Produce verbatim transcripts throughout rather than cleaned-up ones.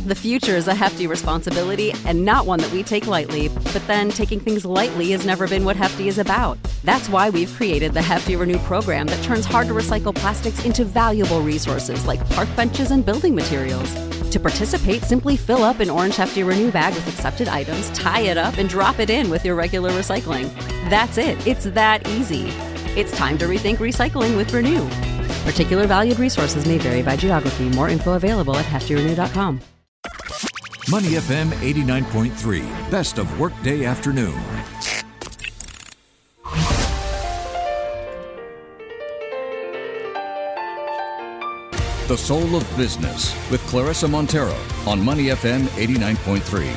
The future is a hefty responsibility and not one that we take lightly, but then taking things lightly has never been what Hefty is about. That's why we've created the Hefty Renew program that turns hard-to-recycle plastics into valuable resources like park benches and building materials. To participate, simply fill up an orange Hefty Renew bag with accepted items, tie it up, and drop it in with your regular recycling. That's it. It's that easy. It's time to rethink recycling with Renew. Particular valued resources may vary by geography. More info available at hefty renew dot com. Money F M eighty-nine point three, best of workday afternoon. The Soul of Business with Clarissa Montero on Money F M eighty-nine point three.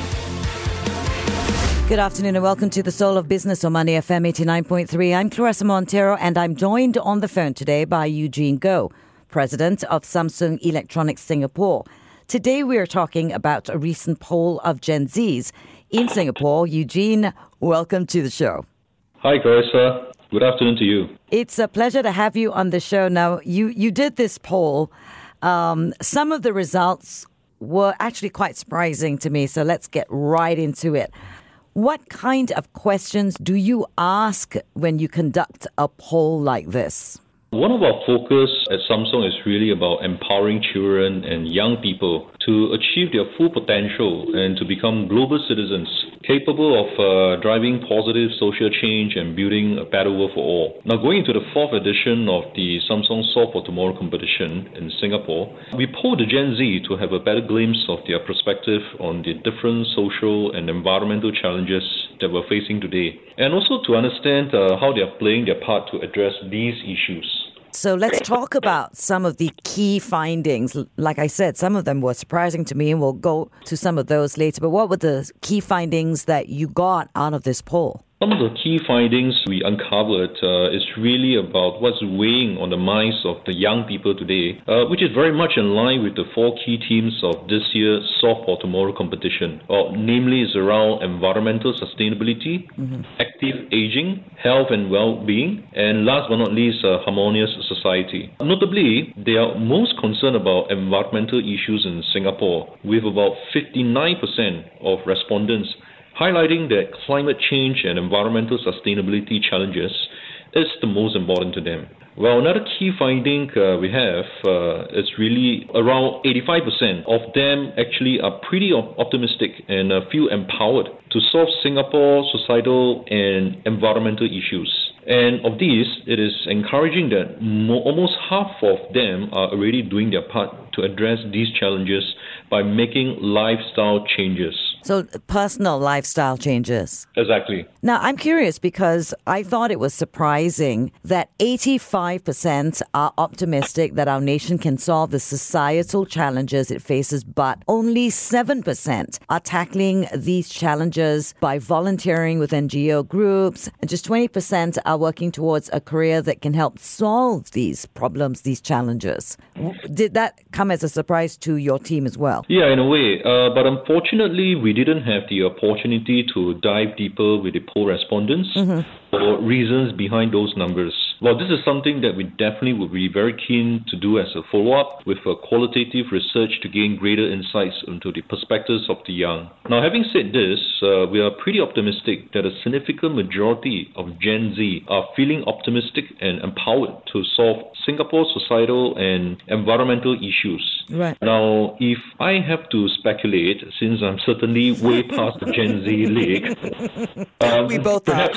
Good afternoon and welcome to The Soul of Business on Money F M eighty-nine point three. I'm Clarissa Montero and I'm joined on the phone today by Eugene Goh, President of Samsung Electronics Singapore. Today we are talking about a recent poll of Gen Zs in Singapore. Eugene, welcome to the show. Hi, Clarissa. Good afternoon to you. It's a pleasure to have you on the show. Now, you, you did this poll. Um, some of the results were actually quite surprising to me, so let's get right into it. What kind of questions do you ask when you conduct a poll like this? One of our focus at Samsung is really about empowering children and young people to achieve their full potential and to become global citizens capable of uh, driving positive social change and building a better world for all. Now, going into the fourth edition of the Samsung Solve for Tomorrow competition in Singapore, we polled the Gen Z to have a better glimpse of their perspective on the different social and environmental challenges that we're facing today, and also to understand uh, how they are playing their part to address these issues. So let's talk about some of the key findings. Like I said, some of them were surprising to me, and we'll go to some of those later. But what were the key findings that you got out of this poll? Some of the key findings we uncovered uh, is really about what's weighing on the minds of the young people today, uh, which is very much in line with the four key themes of this year's Solve for Tomorrow competition. Uh, namely, is around environmental sustainability, mm-hmm. active aging, health and well-being, and last but not least, a harmonious society. Notably, they are most concerned about environmental issues in Singapore, with about fifty-nine percent of respondents highlighting that climate change and environmental sustainability challenges is the most important to them. Well, another key finding uh, we have uh, is really around eighty-five percent of them actually are pretty op- optimistic and uh, feel empowered to solve Singapore's societal and environmental issues. And of these, it is encouraging that more, almost half of them are already doing their part to address these challenges by making lifestyle changes. So personal lifestyle changes. Exactly. Now, I'm curious because I thought it was surprising that eighty-five percent are optimistic that our nation can solve the societal challenges it faces, but only seven percent are tackling these challenges by volunteering with N G O groups, and just twenty percent are working towards a career that can help solve these problems, these challenges. Did that come as a surprise to your team as well? Yeah, in a way. Uh, but unfortunately, we didn't have the opportunity to dive deeper with the poll respondents mm-hmm. for reasons behind those numbers. Well, this is something that we definitely would be very keen to do as a follow-up with a qualitative research to gain greater insights into the perspectives of the young. Now, having said this, uh, we are pretty optimistic that a significant majority of Gen Z are feeling optimistic and empowered to solve Singapore's societal and environmental issues. Right. Now, if I have to speculate, since I'm certainly way past the Gen Z league, um, we both perhaps,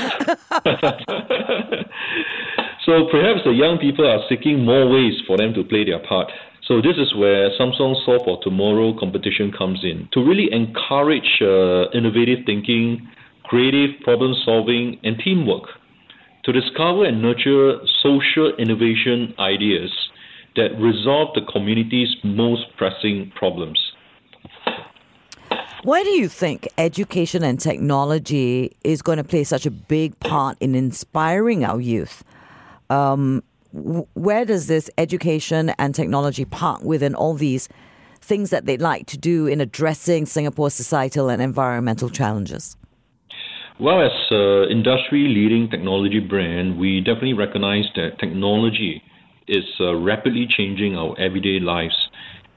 are. So perhaps the young people are seeking more ways for them to play their part. So this is where Samsung Solve for Tomorrow competition comes in, to really encourage uh, innovative thinking, creative problem solving, and teamwork, to discover and nurture social innovation ideas that resolve the community's most pressing problems. Why do you think education and technology is going to play such a big part in inspiring our youth? Um, where does this education and technology part within all these things that they'd like to do in addressing Singapore's societal and environmental challenges? Well, as an industry-leading technology brand, we definitely recognize that technology is uh, rapidly changing our everyday lives.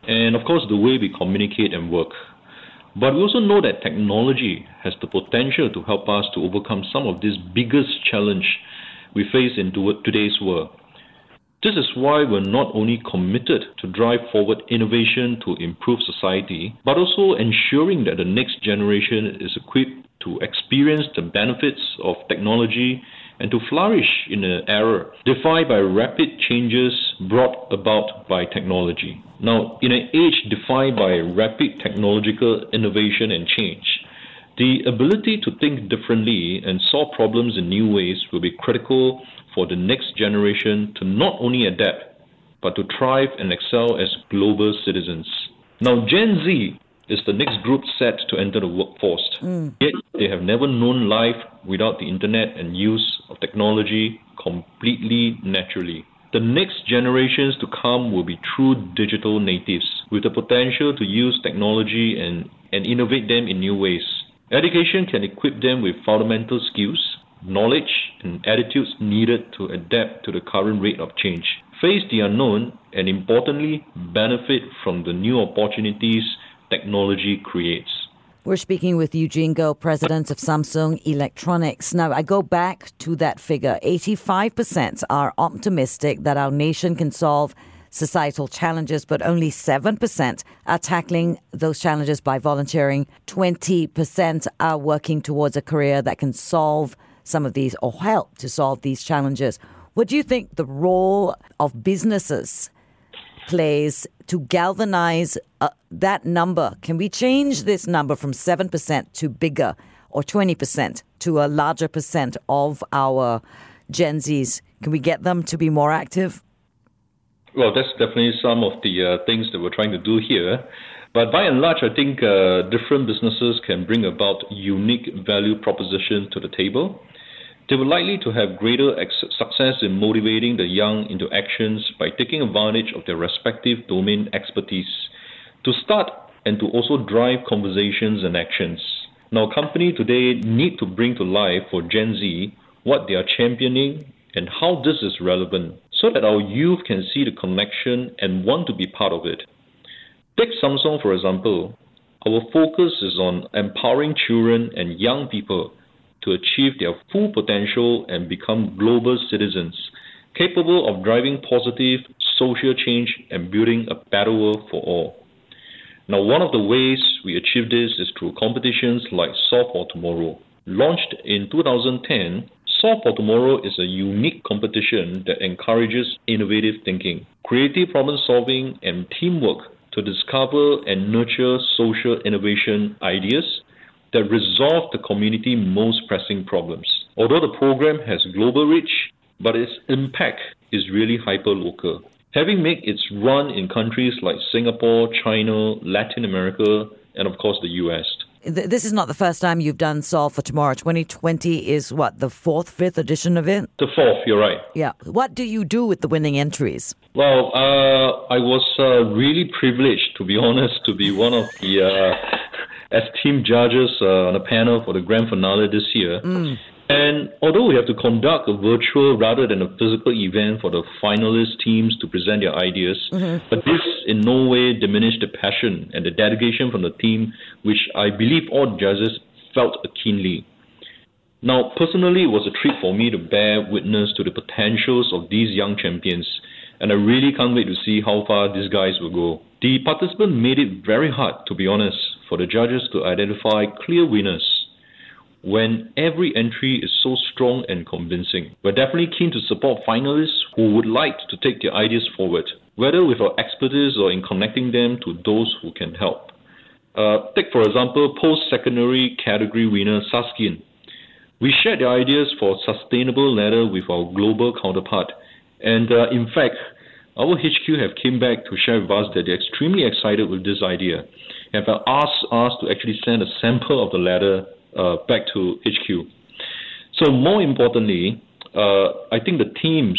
and of course the way we communicate and work. But we also know that technology has the potential to help us to overcome some of this biggest challenge we face in today's world. This is why we're not only committed to drive forward innovation to improve society, but also ensuring that the next generation is equipped to experience the benefits of technology and to flourish in an era defined by rapid changes brought about by technology. Now, in an age defined by rapid technological innovation and change, the ability to think differently and solve problems in new ways will be critical for the next generation to not only adapt, but to thrive and excel as global citizens. Now, Gen Z is the next group set to enter the workforce. Mm. Yet, they have never known life without the internet and use of technology completely naturally. The next generations to come will be true digital natives with the potential to use technology and, and innovate them in new ways. Education can equip them with fundamental skills, knowledge, and attitudes needed to adapt to the current rate of change, face the unknown, and importantly, benefit from the new opportunities technology creates. We're speaking with Eugene Goh, president of Samsung Electronics. Now, I go back to that figure. eighty-five percent are optimistic that our nation can solve societal challenges, but only seven percent are tackling those challenges by volunteering. twenty percent are working towards a career that can solve some of these or help to solve these challenges. What do you think the role of businesses plays to galvanize uh, that number? Can we change this number from seven percent to bigger, or twenty percent to a larger percent of our Gen Zs? Can we get them to be more active? Well, that's definitely some of the uh, things that we're trying to do here. But by and large, I think uh, different businesses can bring about unique value propositions to the table. They were likely to have greater ex- success in motivating the young into actions by taking advantage of their respective domain expertise to start and to also drive conversations and actions. Now, companies today need to bring to life for Gen Z what they are championing and how this is relevant so that our youth can see the connection and want to be part of it. Take Samsung, for example. Our focus is on empowering children and young people to achieve their full potential and become global citizens, capable of driving positive social change and building a better world for all. Now, one of the ways we achieve this is through competitions like Solve for Tomorrow. Launched in two thousand ten, Solve for Tomorrow is a unique competition that encourages innovative thinking, creative problem solving, and teamwork to discover and nurture social innovation ideas that resolve the community's most pressing problems. Although the program has global reach, but its impact is really hyper-local, having made its run in countries like Singapore, China, Latin America, and of course the U S. This is not the first time you've done Solve for Tomorrow. twenty twenty is what, the fourth, fifth edition of it? The fourth, you're right. Yeah. What do you do with the winning entries? Well, uh, I was uh, really privileged, to be honest, to be one of the uh, esteemed judges uh, on a panel for the grand finale this year. Mm. And although we have to conduct a virtual rather than a physical event for the finalist teams to present their ideas, mm-hmm. but this in no way diminished the passion and the dedication from the team, which I believe all judges felt keenly. Now, personally, it was a treat for me to bear witness to the potentials of these young champions, and I really can't wait to see how far these guys will go. The participants made it very hard, to be honest, for the judges to identify clear winners when every entry is so strong and convincing. We're definitely keen to support finalists who would like to take their ideas forward, whether with our expertise or in connecting them to those who can help. Uh, take, for example, post-secondary category winner Saskin. We shared the ideas for a sustainable ladder with our global counterpart, and uh, in fact, our H Q have came back to share with us that they're extremely excited with this idea and have asked us to actually send a sample of the ladder uh, back to H Q. So more importantly, uh, I think the teams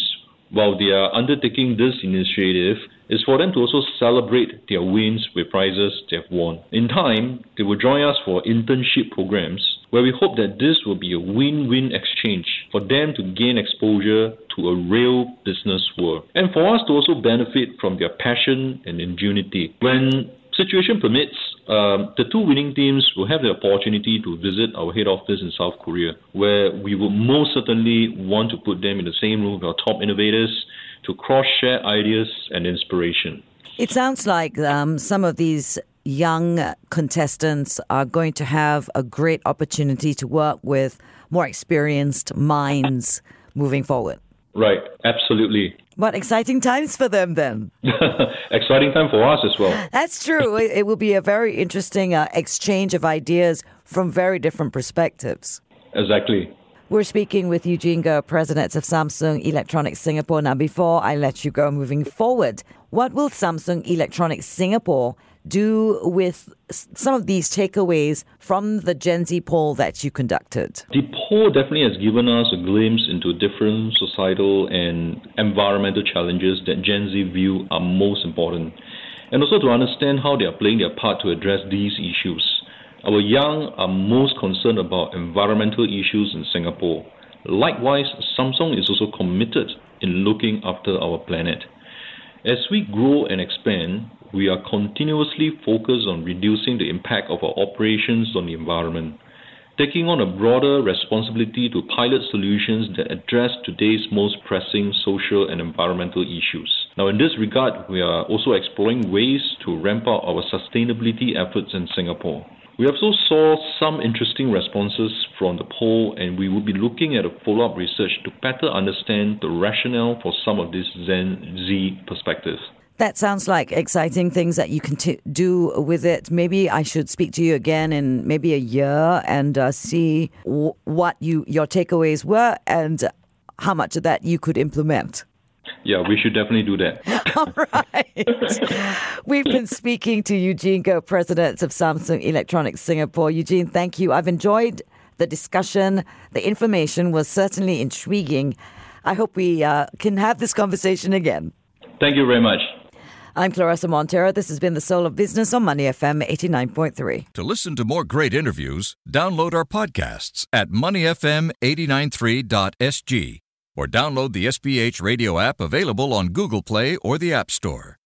while they are undertaking this initiative, is for them to also celebrate their wins with prizes they have won. In time, they will join us for internship programs, where we hope that this will be a win-win exchange for them to gain exposure to a real business world, and for us to also benefit from their passion and ingenuity. When situation permits, um, the two winning teams will have the opportunity to visit our head office in South Korea, where we will most certainly want to put them in the same room with our top innovators to cross-share ideas and inspiration. It sounds like um, some of these young contestants are going to have a great opportunity to work with more experienced minds moving forward. Right, absolutely. What exciting times for them then. Exciting time for us as well. That's true. It, it will be a very interesting uh, exchange of ideas from very different perspectives. Exactly. We're speaking with Eugene Goh, President of Samsung Electronics Singapore. Now, before I let you go moving forward, what will Samsung Electronics Singapore do with some of these takeaways from the Gen Z poll that you conducted? The poll definitely has given us a glimpse into different societal and environmental challenges that Gen Z view are most important, and also to understand how they are playing their part to address these issues. Our young are most concerned about environmental issues in Singapore. Likewise, Samsung is also committed in looking after our planet. As we grow and expand, we are continuously focused on reducing the impact of our operations on the environment, taking on a broader responsibility to pilot solutions that address today's most pressing social and environmental issues. Now, in this regard, we are also exploring ways to ramp up our sustainability efforts in Singapore. We also saw some interesting responses from the poll, and we will be looking at a follow-up research to better understand the rationale for some of these Gen Z perspectives. That sounds like exciting things that you can t- do with it. Maybe I should speak to you again in maybe a year and uh, see w- what you your takeaways were and how much of that you could implement. Yeah, we should definitely do that. All right. We've been speaking to Eugene Goh, President of Samsung Electronics Singapore. Eugene, thank you. I've enjoyed the discussion. The information was certainly intriguing. I hope we uh, can have this conversation again. Thank you very much. I'm Clarissa Montero. This has been The Soul of Business on Money F M eighty-nine point three. To listen to more great interviews, download our podcasts at money f m eight nine three dot s g or download the S B H radio app available on Google Play or the App Store.